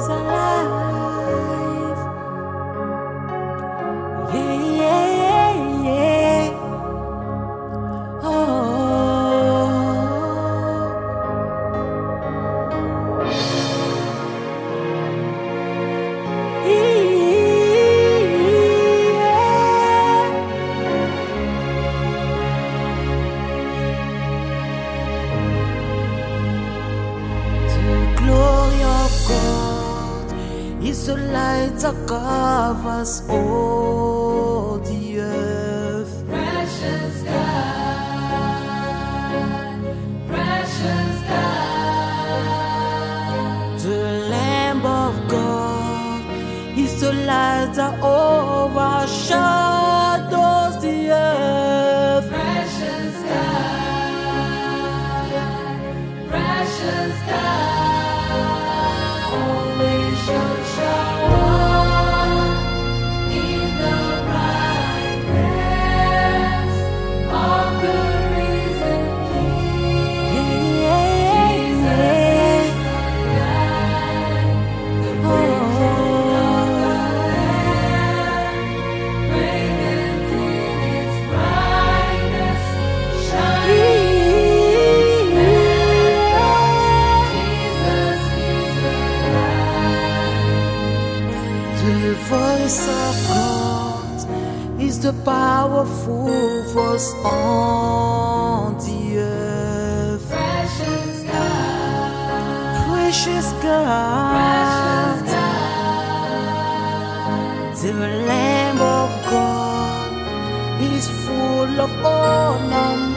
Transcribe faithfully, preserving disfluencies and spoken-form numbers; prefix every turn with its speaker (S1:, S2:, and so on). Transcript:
S1: is alive. Yeah, yeah, yeah. Oh. Is the light that covers all the earth.
S2: Precious God, precious God.
S1: The Lamb of God is the light that overshadows the earth.
S2: Precious God, precious God.
S1: The voice of God is the powerful voice on the earth.
S2: Precious God,
S1: Precious God,
S2: precious God.
S1: The Lamb of God is full of honor.